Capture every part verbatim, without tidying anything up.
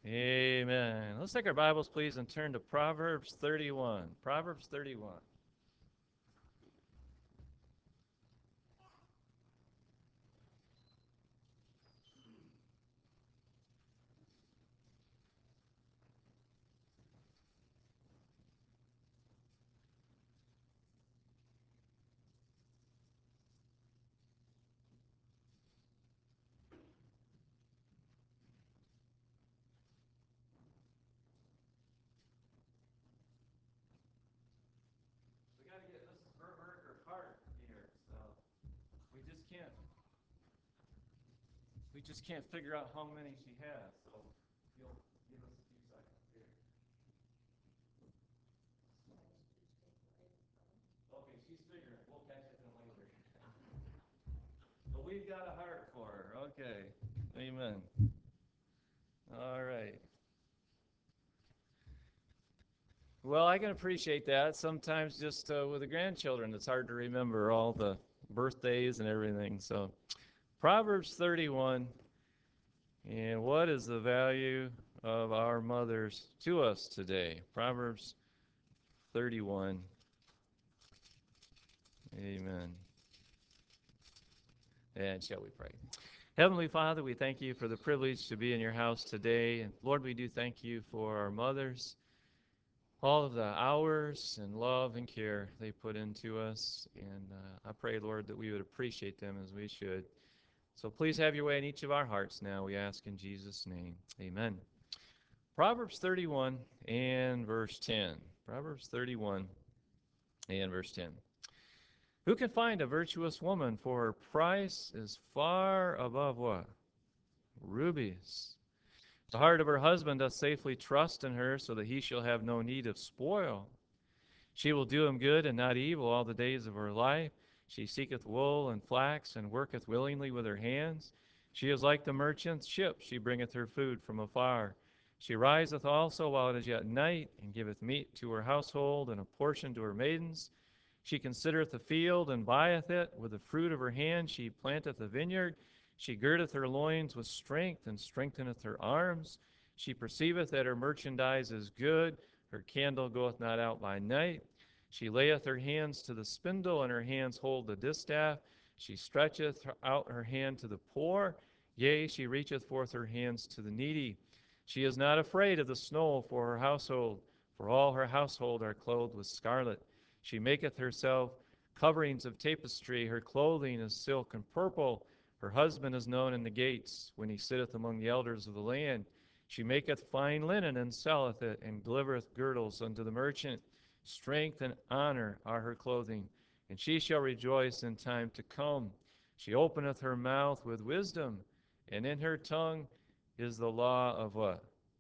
Amen. Let's take our Bibles, please, and turn to Proverbs thirty-one. Proverbs thirty-one. We got to get Missus Burberg her heart here, so we just can't we just can't figure out how many she has. So you'll give us a few seconds here. Okay, she's figuring. We'll catch it then later. But we've got a heart for her. Okay. Amen. All right. Well, I can appreciate that. Sometimes just uh, with the grandchildren, it's hard to remember all the birthdays and everything. So, Proverbs thirty-one. And what is the value of our mothers to us today? Proverbs thirty-one. Amen. And shall we pray? Heavenly Father, we thank you for the privilege to be in your house today. And Lord, we do thank you for our mothers, all of the hours and love and care they put into us. And uh, I pray, Lord, that we would appreciate them as we should. So please have your way in each of our hearts now, we ask in Jesus' name. Amen. Proverbs thirty-one and verse ten. Proverbs thirty-one and verse ten. Who can find a virtuous woman, for her price is far above what? Rubies. The heart of her husband doth safely trust in her, so that he shall have no need of spoil. She will do him good and not evil all the days of her life. She seeketh wool and flax, and worketh willingly with her hands. She is like the merchant's ship, she bringeth her food from afar. She riseth also while it is yet night, and giveth meat to her household, and a portion to her maidens. She considereth the field, and buyeth it. With the fruit of her hand she planteth a vineyard. She girdeth her loins with strength, and strengtheneth her arms. She perceiveth that her merchandise is good. Her candle goeth not out by night. She layeth her hands to the spindle, and her hands hold the distaff. She stretcheth out her hand to the poor. Yea, she reacheth forth her hands to the needy. She is not afraid of the snow for her household, for all her household are clothed with scarlet. She maketh herself coverings of tapestry. Her clothing is silk and purple. Her husband is known in the gates, when he sitteth among the elders of the land. She maketh fine linen, and selleth it, and delivereth girdles unto the merchant. Strength and honor are her clothing, and she shall rejoice in time to come. She openeth her mouth with wisdom, and in her tongue is the law of what?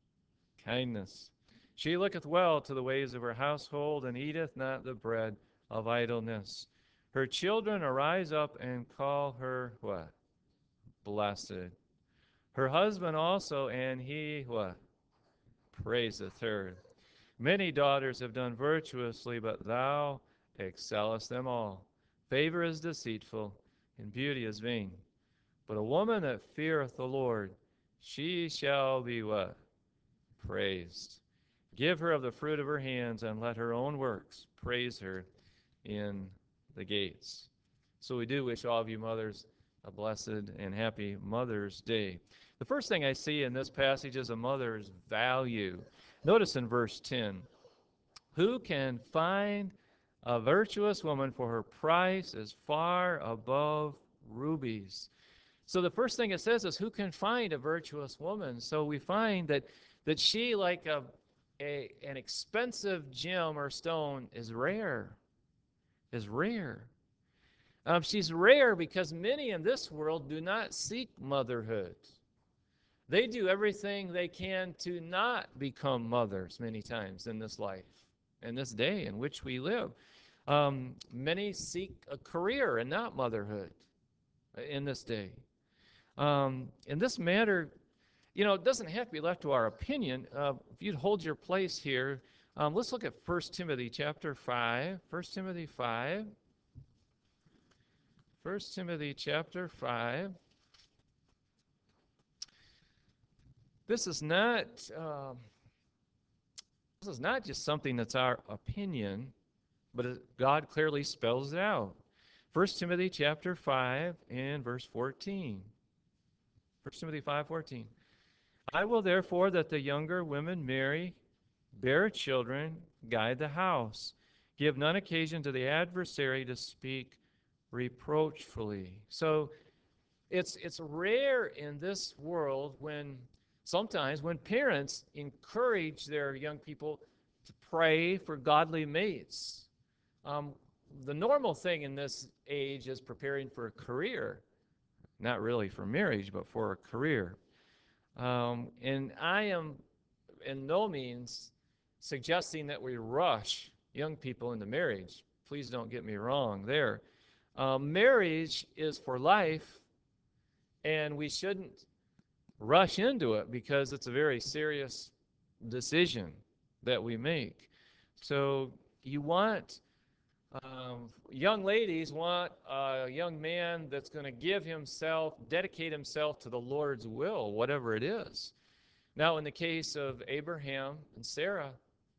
Kindness. She looketh well to the ways of her household, and eateth not the bread of idleness. Her children arise up and call her what? Blessed. Her husband also, and he what? Praiseth her. Many daughters have done virtuously, but thou excellest them all. Favor is deceitful, and beauty is vain. But a woman that feareth the Lord, she shall be what? Praised. Give her of the fruit of her hands, and let her own works praise her in the gates. So we do wish all of you mothers a blessed and happy Mother's Day. The first thing I see in this passage is a mother's value. Notice in verse ten, who can find a virtuous woman, for her price is far above rubies. So the first thing it says is, who can find a virtuous woman? So we find that that she, like a, a an expensive gem or stone, is rare. Is rare. Um, she's rare because many in this world do not seek motherhood. They do everything they can to not become mothers many times in this life, in this day in which we live. Um, many seek a career and not motherhood in this day. Um, in this matter, you know, it doesn't have to be left to our opinion. Uh, if you'd hold your place here, um, let's look at First Timothy chapter five. First Timothy five. First Timothy chapter five. this is not um, this is not just something that's our opinion, but it, God clearly spells it out. First Timothy chapter five and verse fourteen. First Timothy five fourteen. I will therefore that the younger women marry, bear children, guide the house, give none occasion to the adversary to speak reproachfully. So it's it's rare in this world when sometimes when parents encourage their young people to pray for godly mates. Um, the normal thing in this age is preparing for a career, not really for marriage, but for a career. Um, and I am in no means suggesting that we rush young people into marriage. Please don't get me wrong there. Um, marriage is for life, and we shouldn't rush into it because it's a very serious decision that we make. So you want um, young ladies want a young man that's going to give himself, dedicate himself to the Lord's will, whatever it is. Now, in the case of Abraham and Sarah,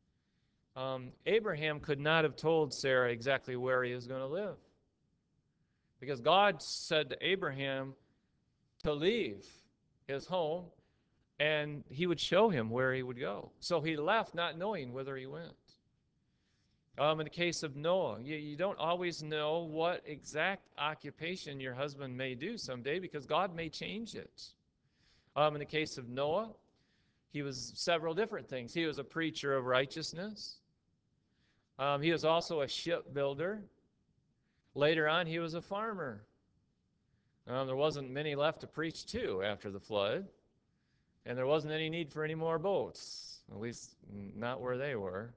um, Abraham could not have told Sarah exactly where he was going to live because God said to Abraham to leave his home and he would show him where he would go. So he left not knowing whither he went. Um, in the case of Noah, you, you don't always know what exact occupation your husband may do someday because God may change it. Um, in the case of Noah, he was several different things. He was a preacher of righteousness. Um, he was also a shipbuilder. Later on, he was a farmer. Um, there wasn't many left to preach to after the flood, and there wasn't any need for any more boats, at least not where they were.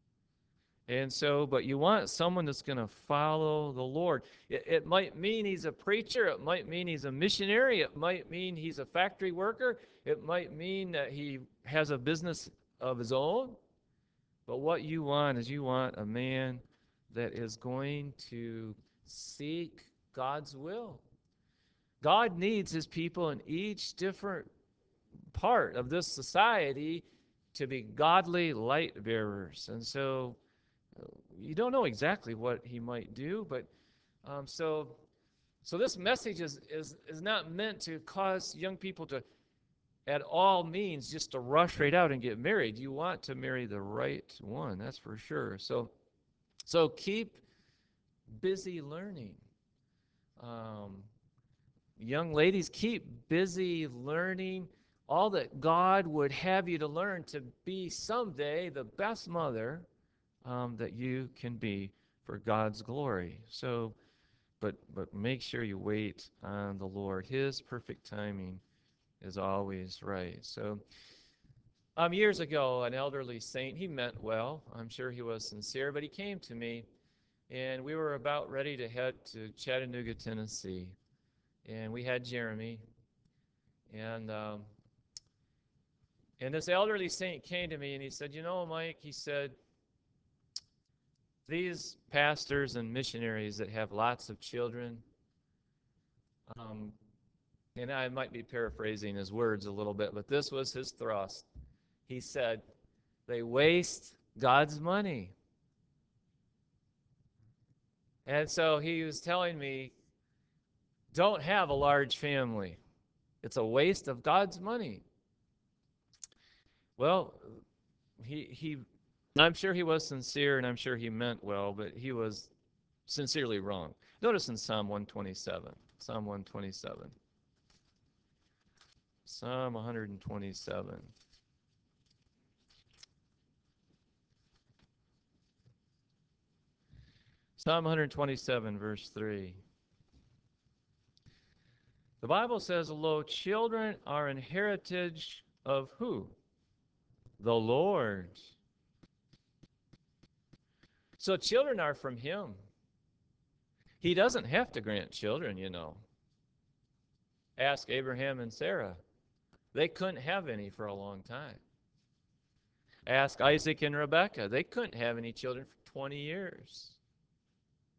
And so, but you want someone that's going to follow the Lord. It, it might mean he's a preacher. It might mean he's a missionary. It might mean he's a factory worker. It might mean that he has a business of his own. But what you want is you want a man that is going to seek God's will. God needs his people in each different part of this society to be godly light bearers. And so you don't know exactly what he might do, but um, so so this message is, is is not meant to cause young people to, at all means, just to rush right out and get married. You want to marry the right one, that's for sure. So so keep busy learning. Um, young ladies, keep busy learning all that God would have you to learn to be someday the best mother um, that you can be for God's glory. So, but but make sure you wait on the Lord. His perfect timing is always right. So, um, years ago, an elderly saint, he meant well. I'm sure he was sincere, but he came to me, and we were about ready to head to Chattanooga, Tennessee, and we had Jeremy, and um, and this elderly saint came to me, and he said, "You know, Mike," he said, "these pastors and missionaries that have lots of children, um, and I might be paraphrasing his words a little bit, but this was his thrust. He said, they waste God's money." And so he was telling me, don't have a large family. It's a waste of God's money. Well, he, he, I'm sure he was sincere and I'm sure he meant well, but he was sincerely wrong. Notice in Psalm one twenty-seven, Psalm one twenty-seven, Psalm one twenty-seven. Psalm one twenty-seven, verse three. The Bible says, lo, children are an heritage of who? The Lord. So children are from him. He doesn't have to grant children, you know. Ask Abraham and Sarah. They couldn't have any for a long time. Ask Isaac and Rebekah. They couldn't have any children for twenty years.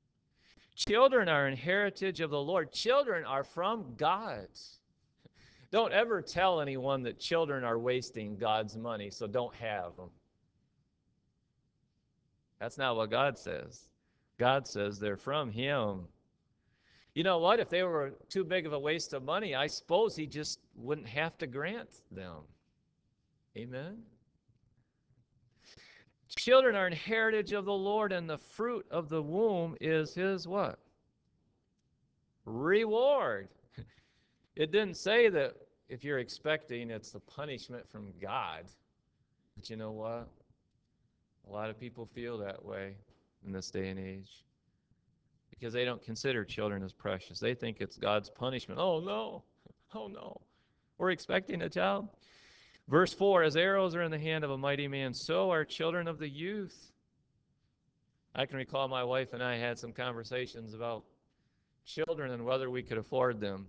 Children are an heritage of the Lord. Children are from God. Don't ever tell anyone that children are wasting God's money, so don't have them. That's not what God says. God says they're from Him. You know what? If they were too big of a waste of money, I suppose He just wouldn't have to grant them. Amen? Children are an heritage of the Lord, and the fruit of the womb is His what? Reward. It didn't say that if you're expecting, it's the punishment from God. But you know what? A lot of people feel that way in this day and age because they don't consider children as precious. They think it's God's punishment. Oh, no. Oh, no. We're expecting a child. Verse four, as arrows are in the hand of a mighty man, so are children of the youth. I can recall my wife and I had some conversations about children and whether we could afford them.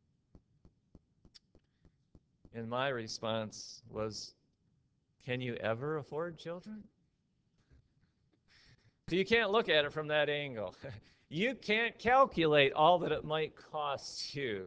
And my response was, can you ever afford children? So you can't look at it from that angle. You can't calculate all that it might cost you.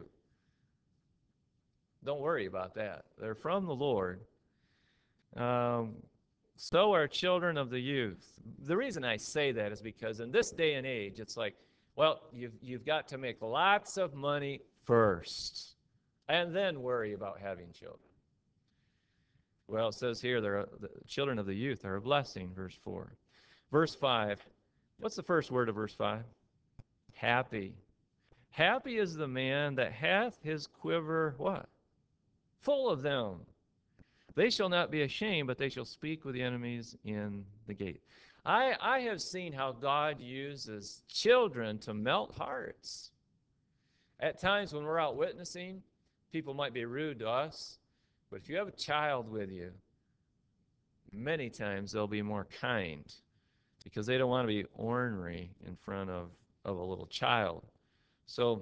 Don't worry about that. They're from the Lord. Um, so are children of the youth. The reason I say that is because in this day and age, it's like, well, you've, you've got to make lots of money first and then worry about having children. Well, it says here, the children of the youth are a blessing, verse four. Verse five, what's the first word of verse five? Happy. Happy is the man that hath his quiver, what? Full of them. They shall not be ashamed, but they shall speak with the enemies in the gate. I, I have seen how God uses children to melt hearts. At times when we're out witnessing, people might be rude to us, but if you have a child with you, many times they'll be more kind because they don't want to be ornery in front of, of a little child. So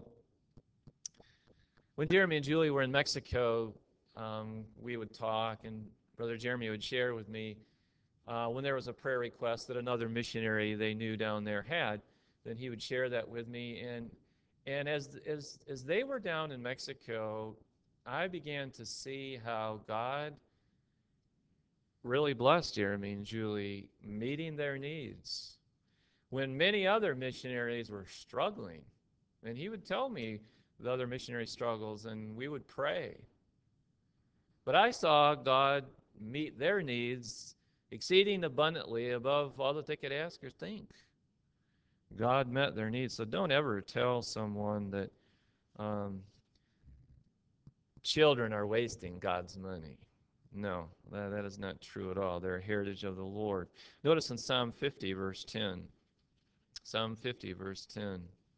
when Jeremy and Julie were in Mexico, um, we would talk, and Brother Jeremy would share with me uh, when there was a prayer request that another missionary they knew down there had, then he would share that with me. And and as as as they were down in Mexico, I began to see how God really blessed Jeremy and Julie, meeting their needs when many other missionaries were struggling. And he would tell me the other missionary struggles, and we would pray. But I saw God meet their needs exceeding abundantly above all that they could ask or think. God met their needs. So don't ever tell someone that um, children are wasting God's money. No, that, that is not true at all. They're a heritage of the Lord. Notice in Psalm fifty, verse ten. Psalm fifty, verse ten.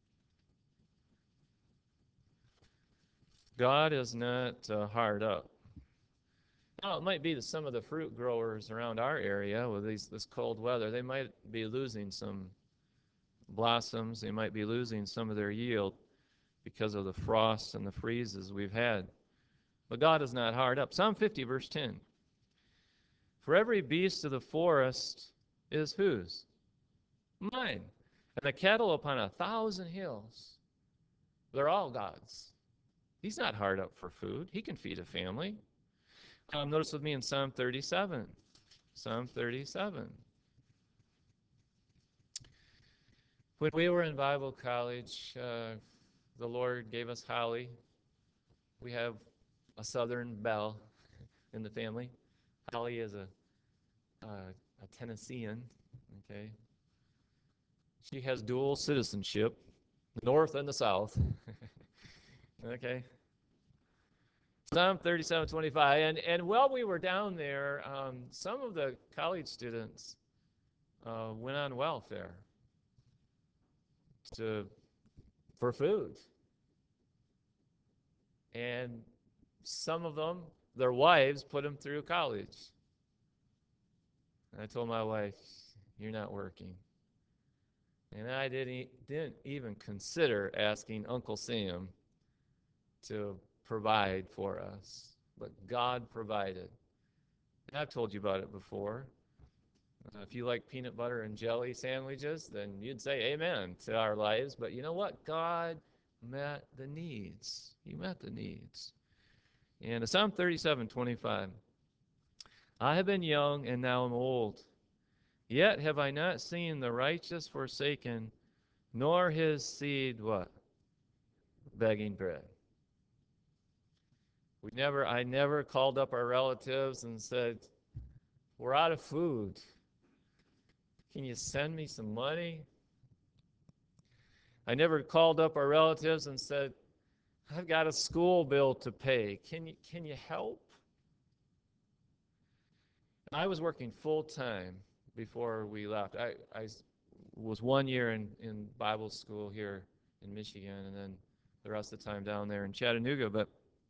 God is not uh, hard up. Now, it might be that some of the fruit growers around our area with these, this cold weather, they might be losing some blossoms. They might be losing some of their yield because of the frosts and the freezes we've had. But God is not hard up. Psalm fifty, verse ten. For every beast of the forest is whose? Mine. And the cattle upon a thousand hills, they're all God's. He's not hard up for food. He can feed a family. Um, notice with me in Psalm thirty-seven. Psalm thirty-seven. When we were in Bible college, uh, the Lord gave us Holly. We have a Southern belle in the family. Holly is a, uh, a Tennessean, okay? She has dual citizenship, the North and the South, okay? Psalm thirty-seven twenty-five. And, and while we were down there, um, some of the college students uh, went on welfare to, for food. And some of them, their wives put them through college. And I told my wife, you're not working. And I didn't, didn't even consider asking Uncle Sam to provide for us. But God provided. And I've told you about it before. Uh, if you like peanut butter and jelly sandwiches, then you'd say amen to our lives. But you know what? God met the needs. He met the needs. And Psalm thirty-seven twenty-five. I have been young and now am old. Yet have I not seen the righteous forsaken, nor his seed what? Begging bread. We never I never called up our relatives and said, we're out of food. Can you send me some money? I never called up our relatives and said, I've got a school bill to pay. Can you can you help? I was working full time before we left. I, I was one year in, in Bible school here in Michigan, and then the rest of the time down there in Chattanooga. But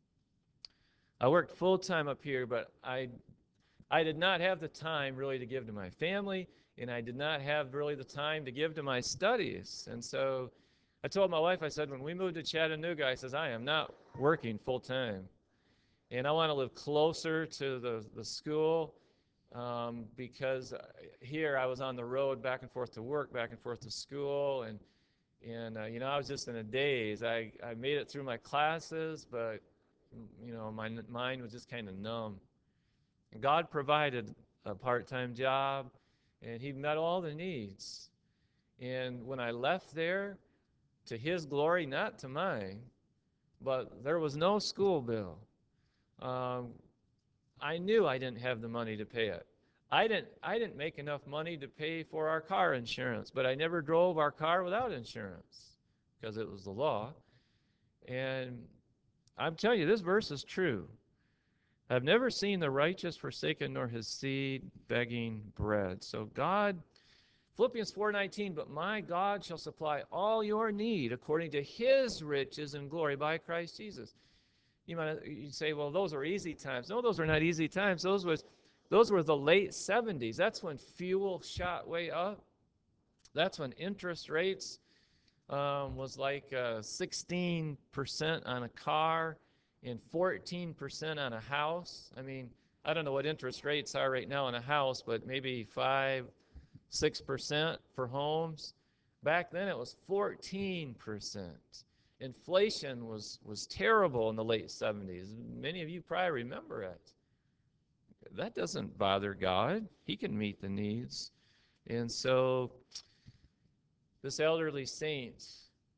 I worked full time up here, but I I did not have the time really to give to my family, and I did not have really the time to give to my studies. And so I told my wife, I said, when we moved to Chattanooga, I says, I am not working full time. And I want to live closer to the, the school um, because here I was on the road back and forth to work, back and forth to school. And, and uh, you know, I was just in a daze. I, I made it through my classes, but, you know, my mind was just kind of numb. And God provided a part-time job, and he met all the needs. And when I left there, to his glory, not to mine, but there was no school bill. Um, I knew I didn't have the money to pay it. I didn't, I didn't make enough money to pay for our car insurance, but I never drove our car without insurance because it was the law. And I'm telling you, this verse is true. I've never seen the righteous forsaken nor his seed begging bread. So God, Philippians four nineteen, but my God shall supply all your need according to his riches and glory by Christ Jesus. You might you'd say, well, those are easy times. No, those are not easy times. Those was those were the late seventies. That's when fuel shot way up. That's when interest rates um, was like uh, sixteen percent on a car and fourteen percent on a house. I mean, I don't know what interest rates are right now on a house, but maybe five, six percent for homes. Back then it was fourteen percent. Inflation was, was terrible in the late seventies. Many of you probably remember it. That doesn't bother God. He can meet the needs. And so this elderly saint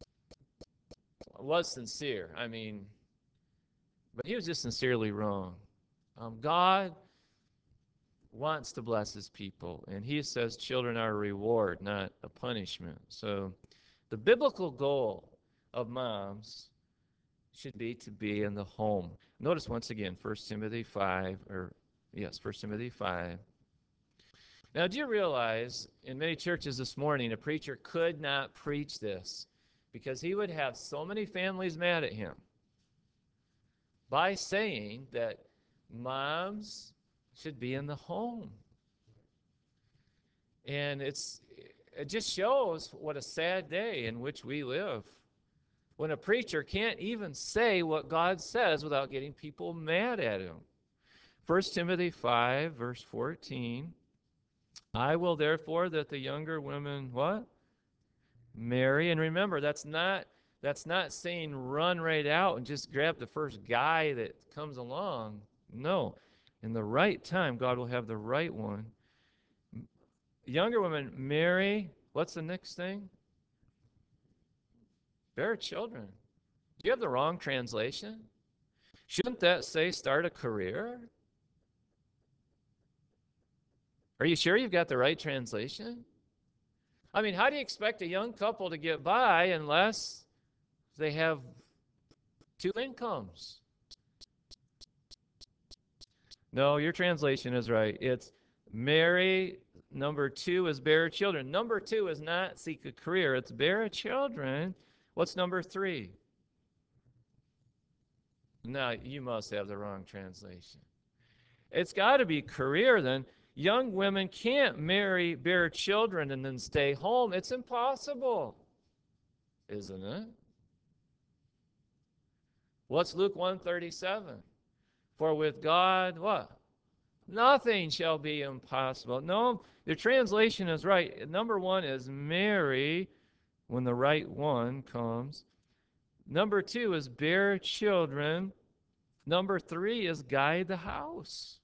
was sincere. I mean, but he was just sincerely wrong. Um, God wants to bless his people, and he says children are a reward, not a punishment. So the biblical goal of moms should be to be in the home. Notice once again, First Timothy five, or yes, First Timothy five. Now, do you realize in many churches this morning, a preacher could not preach this because he would have so many families mad at him by saying that moms should be in the home. And it's it just shows what a sad day in which we live, when a preacher can't even say what God says without getting people mad at him. First Timothy five, verse fourteen. I will therefore that the younger women, what? Marry. And remember, that's not that's not saying run right out and just grab the first guy that comes along. No. In the right time, God will have the right one. Younger women, marry. What's the next thing? Bear children. Do you have the wrong translation? Shouldn't that say start a career? Are you sure you've got the right translation? I mean, how do you expect a young couple to get by unless they have two incomes? No, your translation is right. It's marry. Number two is bear children. Number two is not seek a career. It's bear children. What's number three? No, you must have the wrong translation. It's got to be career then. Young women can't marry, bear children, and then stay home. It's impossible, isn't it? What's Luke one thirty-seven? For with God, what? Nothing shall be impossible. No, the translation is right. Number one is marry when the right one comes. Number two is bear children. Number three is guide the house.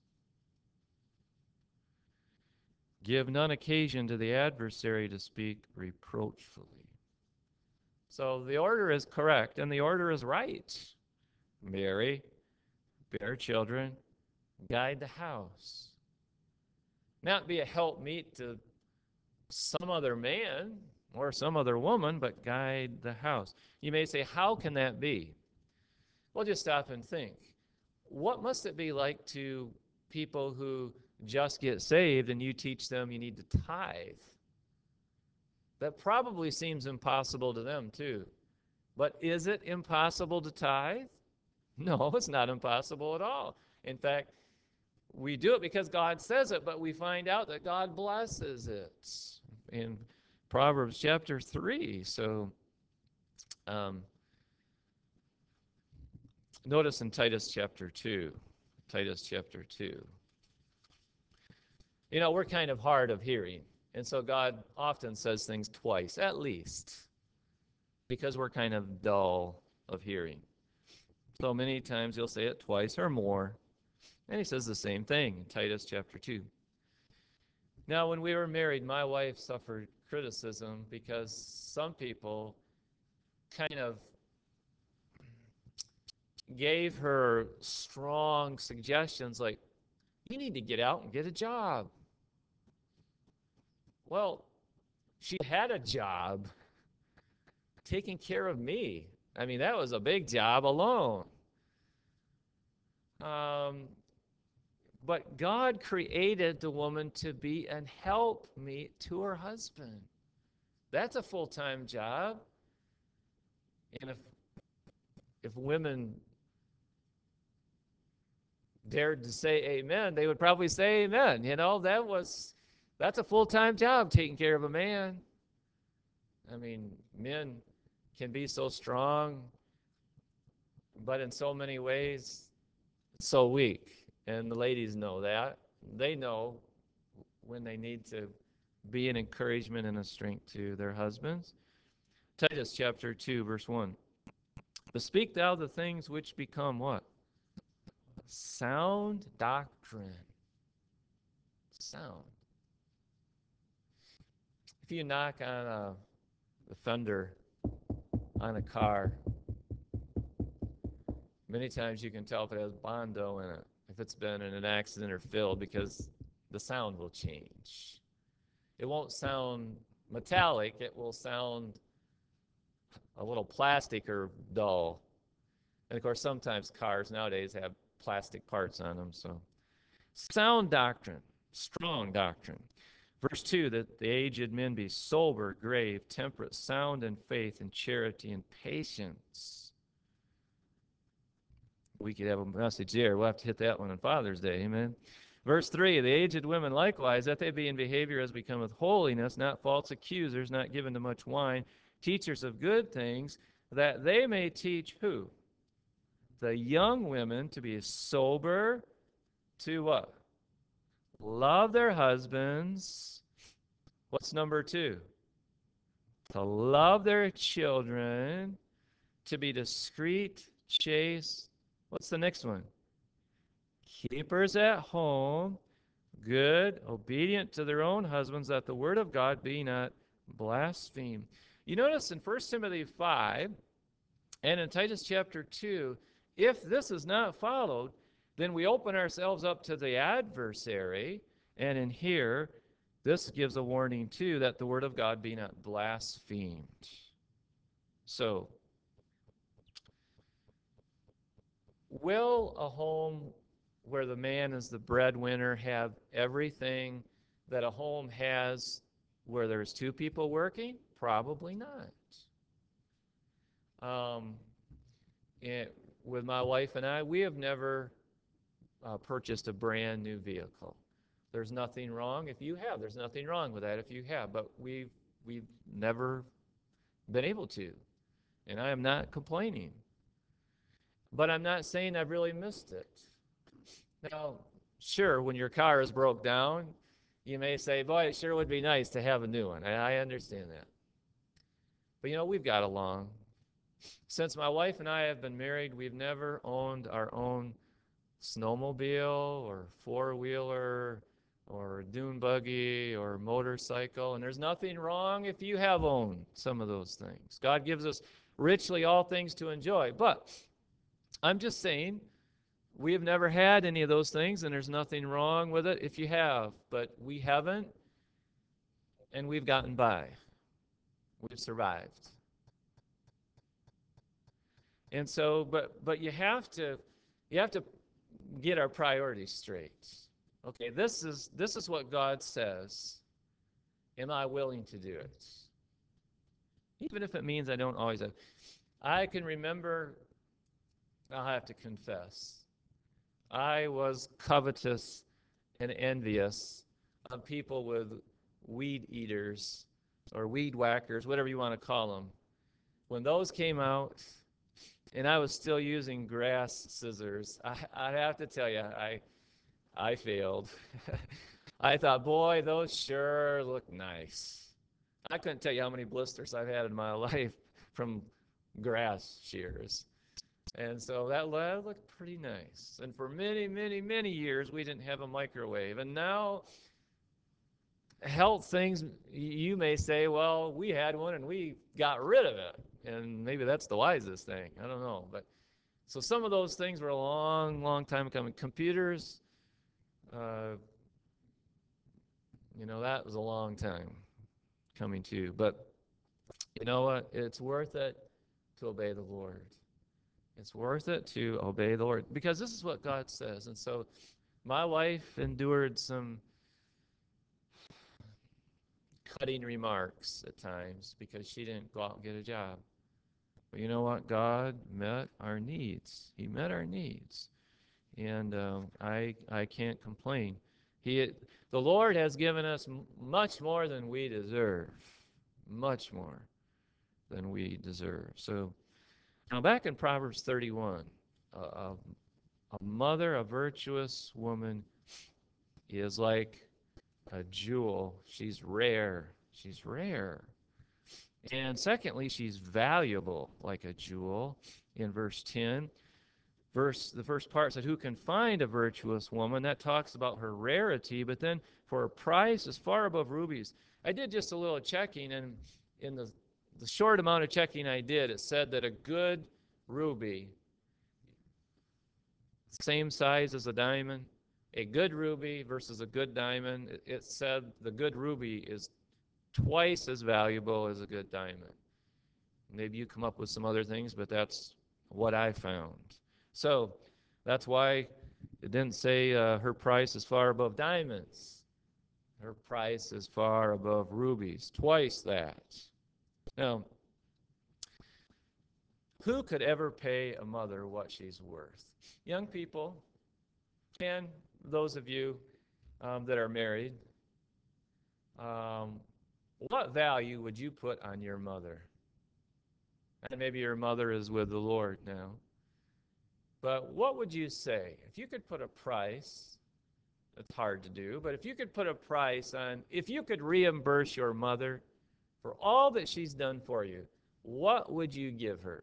Give none occasion to the adversary to speak reproachfully. So the order is correct and the order is right. Marry, bear children, guide the house. Not be a helpmeet to some other man or some other woman, but guide the house. You may say, how can that be? Well, just stop and think. What must it be like to people who just get saved and you teach them you need to tithe? That probably seems impossible to them too. But is it impossible to tithe? No, it's not impossible at all. In fact, we do it because God says it, but we find out that God blesses it in Proverbs chapter three. So um, notice in Titus chapter two, Titus chapter two. You know, we're kind of hard of hearing. And so God often says things twice, at least, because we're kind of dull of hearing. So many times he'll say it twice or more. And he says the same thing in Titus chapter two. Now, when we were married, my wife suffered criticism because some people kind of gave her strong suggestions like, you need to get out and get a job. Well, she had a job taking care of me. I mean, that was a big job alone. Um, but God created the woman to be an helpmeet to her husband. That's a full-time job. And if if women dared to say amen, they would probably say amen. You know, that was that's a full-time job, taking care of a man. I mean, men can be so strong, but in so many ways, so weak. And the ladies know that. They know when they need to be an encouragement and a strength to their husbands. Titus chapter two, verse one. But speak thou the things which become what? Sound doctrine. Sound. If you knock on a, the fender on a car, many times you can tell if it has Bondo in it, if it's been in an accident or filled, because the sound will change. It won't sound metallic, it will sound a little plastic or dull. And of course, sometimes cars nowadays have plastic parts on them. So, sound doctrine, strong doctrine. Verse two, that the aged men be sober, grave, temperate, sound in faith and charity and patience. We could have a message there. We'll have to hit that one on Father's Day. Amen. Verse three, the aged women likewise, that they be in behavior as becometh holiness, not false accusers, not given to much wine, teachers of good things, that they may teach who? The young women to be sober, to what? Love their husbands. What's number two? To love their children, to be discreet, chaste. What's the next one? Keepers at home, good, obedient to their own husbands, that the word of God be not blasphemed. You notice in First Timothy five and in Titus chapter two, if this is not followed, then we open ourselves up to the adversary. And in here, this gives a warning too, that the word of God be not blasphemed. So, will a home where the man is the breadwinner have everything that a home has where there's two people working? Probably not. Um, it, with my wife and I, we have never uh, purchased a brand new vehicle. There's nothing wrong if you have. There's nothing wrong with that if you have. But we've, we've never been able to. And I am not complaining. But I'm not saying I've really missed it. Now, sure, when your car is broke down, you may say, boy, it sure would be nice to have a new one. I, I understand that. But, you know, we've got along. Since my wife and I have been married, we've never owned our own snowmobile or four-wheeler or dune buggy or motorcycle. And there's nothing wrong if you have owned some of those things. God gives us richly all things to enjoy. But I'm just saying, we have never had any of those things, and there's nothing wrong with it if you have. But we haven't, and we've gotten by. We've survived. And so, but but you have to you have to get our priorities straight. Okay, this is this is what God says. Am I willing to do it? Even if it means I don't always have. I can remember, I'll have to confess, I was covetous and envious of people with weed eaters or weed whackers, whatever you want to call them. When those came out, and I was still using grass scissors, I, I have to tell you, I I failed. I thought, boy, those sure look nice. I couldn't tell you how many blisters I've had in my life from grass shears. And so that, that looked pretty nice. And for many, many, many years, we didn't have a microwave. And now, health things, you may say, well, we had one and we got rid of it. And maybe that's the wisest thing. I don't know. But so some of those things were a long, long time coming. Computers, uh, you know, that was a long time coming too. But you know what? It's worth it to obey the Lord. It's worth it to obey the Lord because this is what God says. And so my wife endured some cutting remarks at times because she didn't go out and get a job. But you know what? God met our needs. He met our needs. And um, I I can't complain. He, the Lord has given us m- much more than we deserve. Much more than we deserve. So now back in Proverbs thirty-one, uh, a, a mother, a virtuous woman, is like a jewel. She's rare. She's rare. And secondly, she's valuable like a jewel. In verse ten, verse the first part said, "Who can find a virtuous woman?" That talks about her rarity, but then for a price is far above rubies. I did just a little checking, and in the the short amount of checking I did, it said that a good ruby, same size as a diamond, a good ruby versus a good diamond, it, it said the good ruby is twice as valuable as a good diamond. Maybe you come up with some other things, but that's what I found. So that's why it didn't say uh, her price is far above diamonds. Her price is far above rubies, twice that. Now, who could ever pay a mother what she's worth? Young people, and those of you um, that are married, um, what value would you put on your mother? And maybe your mother is with the Lord now. But what would you say? If you could put a price, it's hard to do, but if you could put a price on, if you could reimburse your mother for all that she's done for you, what would you give her?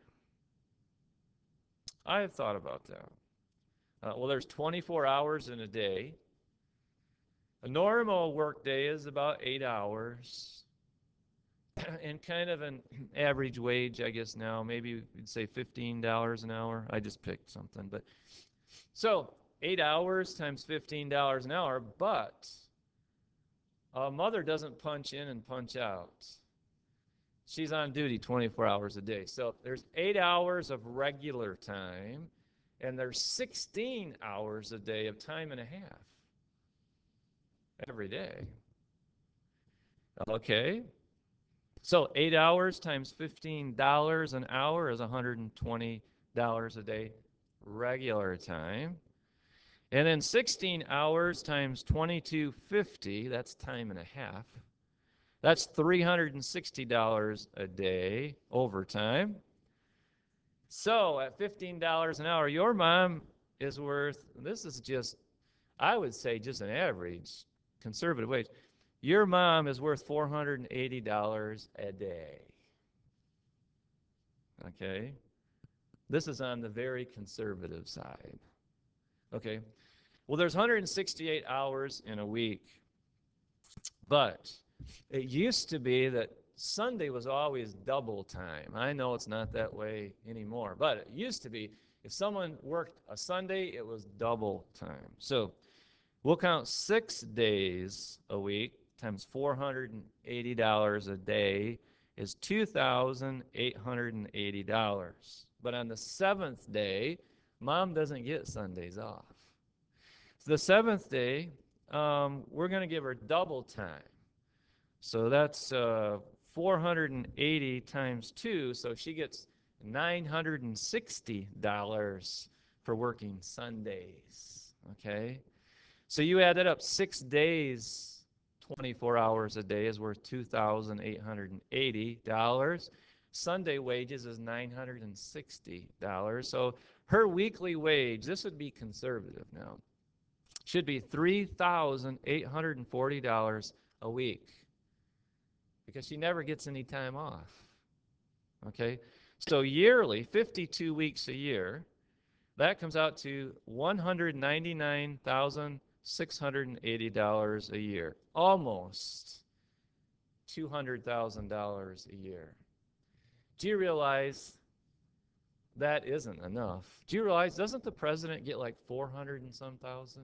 I have thought about that. Uh, well, there's twenty-four hours in a day. A normal work day is about eight hours. And kind of an average wage, I guess now, maybe we'd say fifteen dollars an hour. I just picked something. But so eight hours times fifteen dollars an hour, but a mother doesn't punch in and punch out. She's on duty twenty-four hours a day. So there's eight hours of regular time, and there's sixteen hours a day of time and a half every day. Okay. So eight hours times fifteen dollars an hour is one hundred twenty dollars a day regular time. And then sixteen hours times twenty-two fifty, that's time and a half. That's three hundred sixty dollars a day overtime. So at fifteen dollars an hour, your mom is worth, this is just, I would say just an average conservative wage. Your mom is worth four hundred eighty dollars a day. Okay? This is on the very conservative side. Okay? Well, there's one hundred sixty-eight hours in a week, but it used to be that Sunday was always double time. I know it's not that way anymore, but it used to be if someone worked a Sunday, it was double time. So we'll count six days a week times four hundred eighty dollars a day is two thousand eight hundred eighty dollars. But on the seventh day, mom doesn't get Sundays off. So the seventh day, um, we're going to give her double time. So that's uh, four hundred eighty times two, so she gets nine hundred sixty dollars for working Sundays. Okay? So you add it up, six days, twenty-four hours a day is worth two thousand eight hundred eighty dollars. Sunday wages is nine hundred sixty dollars. So her weekly wage, this would be conservative now, should be three thousand eight hundred forty dollars a week because she never gets any time off. Okay? So yearly, fifty-two weeks a year, that comes out to one hundred ninety-nine thousand six hundred eighty dollars a year, almost two hundred thousand dollars a year. Do you realize that isn't enough? Do you realize, doesn't the president get like four hundred and some thousand?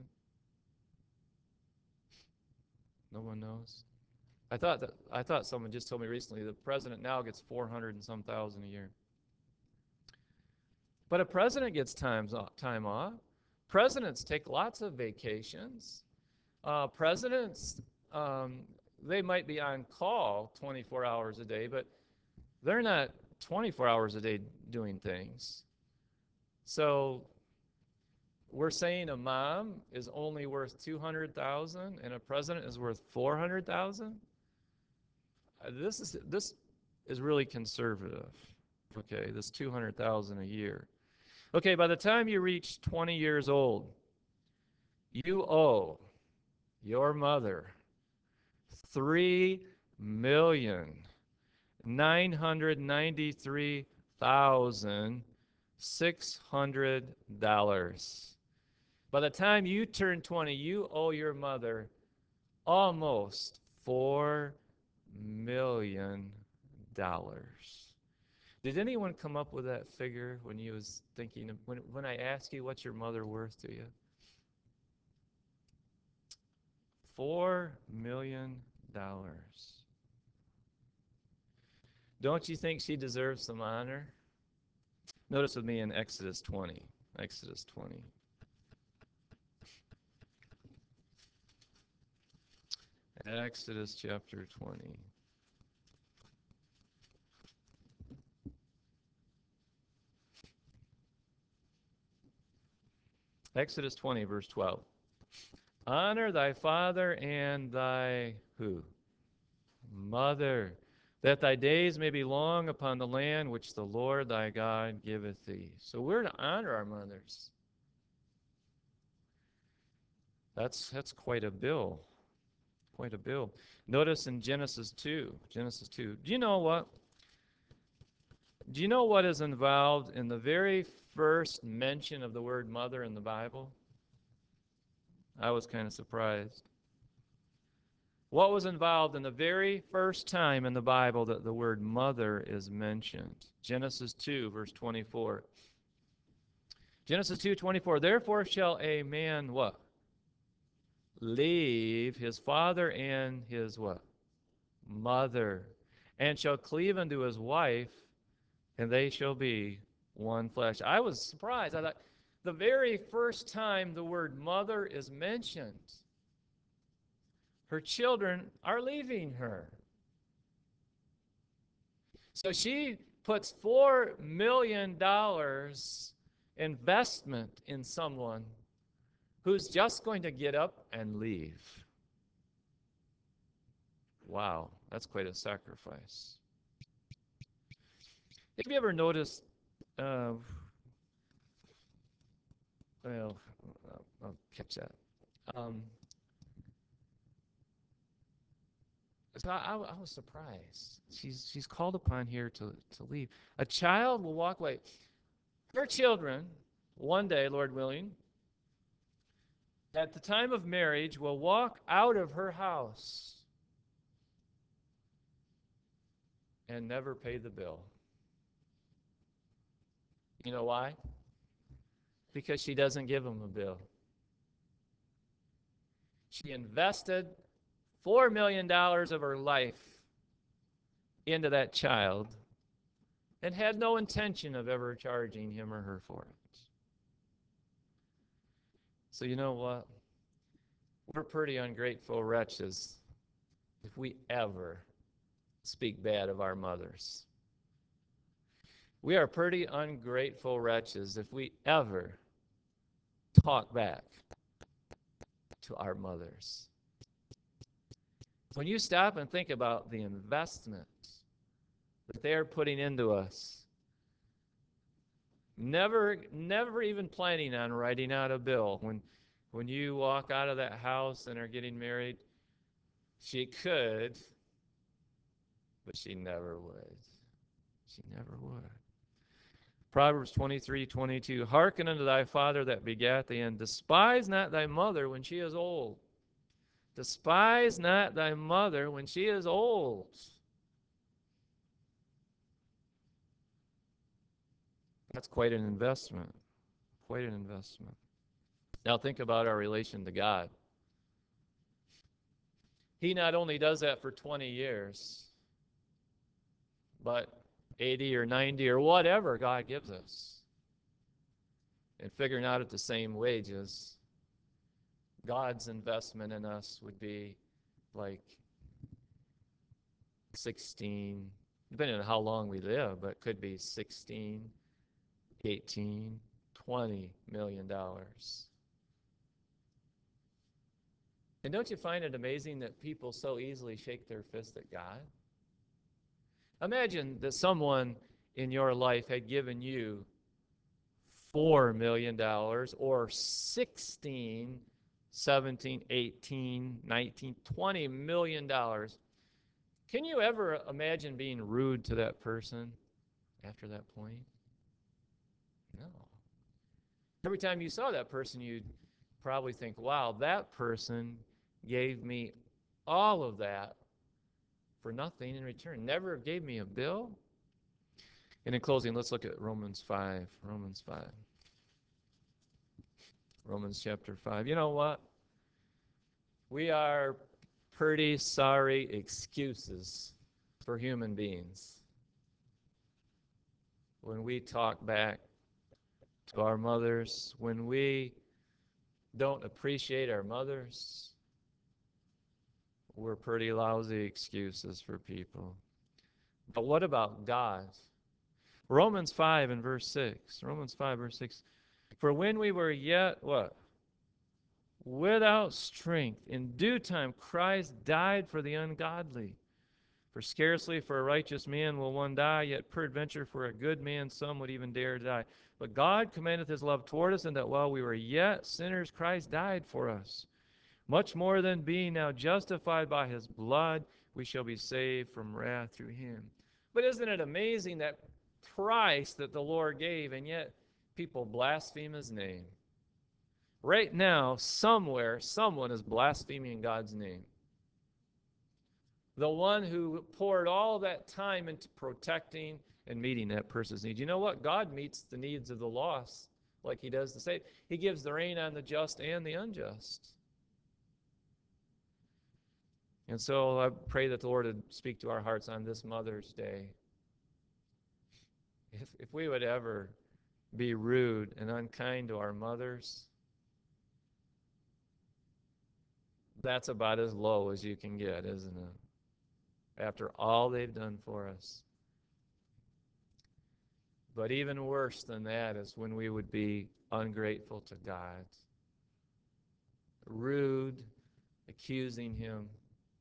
No one knows. I thought that I thought someone just told me recently the president now gets four hundred and some thousand a year. But a president gets times off, time off. Presidents take lots of vacations. Uh, presidents, um, they might be on call twenty-four hours a day, but they're not twenty-four hours a day doing things. So we're saying a mom is only worth two hundred thousand dollars and a president is worth four hundred thousand dollars? Uh, this is this is really conservative. Okay, this two hundred thousand dollars a year. Okay, by the time you reach twenty years old, you owe your mother three million nine hundred ninety-three thousand six hundred dollars. By the time you turn twenty, you owe your mother almost four million dollars. Did anyone come up with that figure when you was thinking of, when when I asked you what's your mother worth to you? Four million dollars. Don't you think she deserves some honor? Notice with me in Exodus twenty. Exodus twenty. Exodus chapter twenty. Exodus twenty, verse twelve. Honor thy father and thy who? Mother, that thy days may be long upon the land which the Lord thy God giveth thee. So we're to honor our mothers. That's that's quite a bill. Quite a bill. Notice in Genesis two. Genesis two. Do you know what? Do you know what is involved in the very first mention of the word mother in the Bible? I was kind of surprised. What was involved in the very first time in the Bible that the word mother is mentioned? Genesis two, verse twenty-four. Genesis two, twenty-four. Therefore shall a man what? Leave his father and his what? Mother. And shall cleave unto his wife, and they shall be one flesh. I was surprised. I thought the very first time the word mother is mentioned, her children are leaving her. So she puts four million dollars investment in someone who's just going to get up and leave. Wow, that's quite a sacrifice. Have you ever noticed, uh, well, I'll catch that. Um, So I, I, I was surprised. She's she's called upon here to, to leave. A child will walk away. Her children, one day, Lord willing, at the time of marriage, will walk out of her house and never pay the bill. You know why? Because she doesn't give them a bill. She invested four million dollars of her life into that child and had no intention of ever charging him or her for it. So you know what? We're pretty ungrateful wretches if we ever speak bad of our mothers. We are pretty ungrateful wretches if we ever talk back to our mothers. When you stop and think about the investment that they are putting into us, never never even planning on writing out a bill. When when you walk out of that house and are getting married, she could, but she never would. She never would. Proverbs twenty-three twenty-two, hearken unto thy father that begat thee, and despise not thy mother when she is old. Despise not thy mother when she is old. That's quite an investment. Quite an investment. Now think about our relation to God. He not only does that for twenty years, but eighty or ninety or whatever God gives us. And figuring out at the same wages, God's investment in us would be like sixteen, depending on how long we live, but it could be sixteen, eighteen, twenty million dollars. And don't you find it amazing that people so easily shake their fist at God? Imagine that someone in your life had given you four million dollars or sixteen, seventeen, eighteen, nineteen, twenty million dollars. Can you ever imagine being rude to that person after that point? No. Every time you saw that person, you'd probably think, wow, that person gave me all of that for nothing in return. Never gave me a bill. And in closing, let's look at Romans five. Romans five. Romans chapter five. You know what? We are pretty sorry excuses for human beings when we talk back to our mothers, when we don't appreciate our mothers. We're pretty lousy excuses for people. But what about God? Romans five and verse six. Romans five, verse six. For when we were yet, what? Without strength, in due time Christ died for the ungodly. For scarcely for a righteous man will one die, yet peradventure for a good man some would even dare to die. But God commendeth his love toward us, and that while we were yet sinners, Christ died for us. Much more than being now justified by his blood, we shall be saved from wrath through him. But isn't it amazing that price that the Lord gave, and yet people blaspheme his name? Right now, somewhere, someone is blaspheming God's name. The one who poured all that time into protecting and meeting that person's needs. You know what? God meets the needs of the lost like he does the saved. He gives the rain on the just and the unjust. And so I pray that the Lord would speak to our hearts on this Mother's Day. If, if we would ever be rude and unkind to our mothers, that's about as low as you can get, isn't it? After all they've done for us. But even worse than that is when we would be ungrateful to God, rude, accusing him.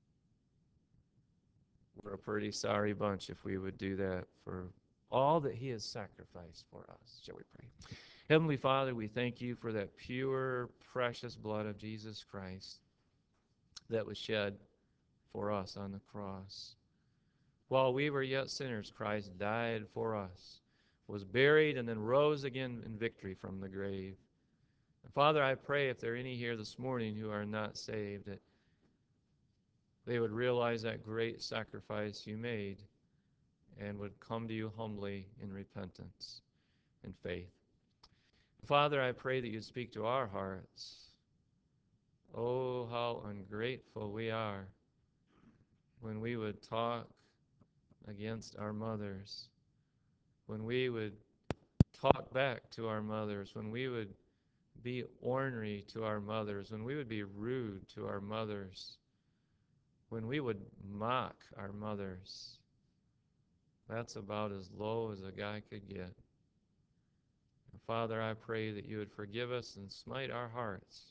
We're a pretty sorry bunch if we would do that for all that he has sacrificed for us. Shall we pray? Heavenly Father, we thank you for that pure, precious blood of Jesus Christ that was shed for us on the cross. While we were yet sinners, Christ died for us, was buried, and then rose again in victory from the grave. And Father, I pray if there are any here this morning who are not saved, that they would realize that great sacrifice you made and would come to you humbly in repentance and faith. Father, I pray that you'd speak to our hearts. Oh, how ungrateful we are when we would talk against our mothers, when we would talk back to our mothers, when we would be ornery to our mothers, when we would be rude to our mothers, when we would mock our mothers. That's about as low as a guy could get. And Father, I pray that you would forgive us and smite our hearts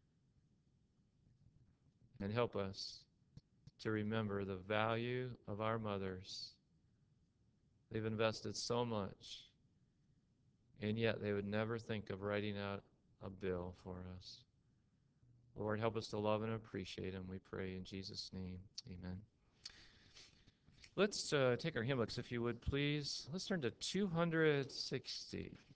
and help us to remember the value of our mothers. They've invested so much, and yet they would never think of writing out a bill for us. Lord, help us to love and appreciate them, we pray in Jesus' name. Amen. Let's uh, take our hymn books, if you would, please. Let's turn to two hundred sixty.